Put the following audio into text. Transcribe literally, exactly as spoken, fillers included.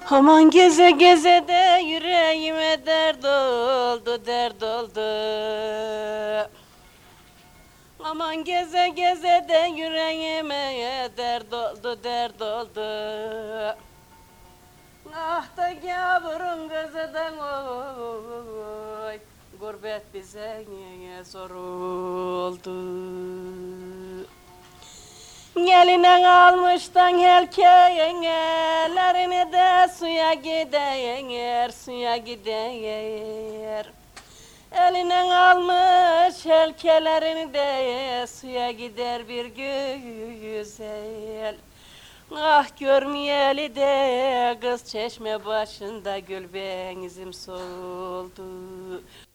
Aman geze geze de yüreğime dert oldu, dert oldu. Aman geze geze de yüreğime dert oldu, dert oldu. Ah da gavurun kızıdan oy, gurbet bize zor oldu. Geline almıştan helkeylerini de suya gider, suya gider. Eline almış helkelerini de suya gider bir güzel. Ah görmeyeli de kız çeşme başında gül benzim soldu.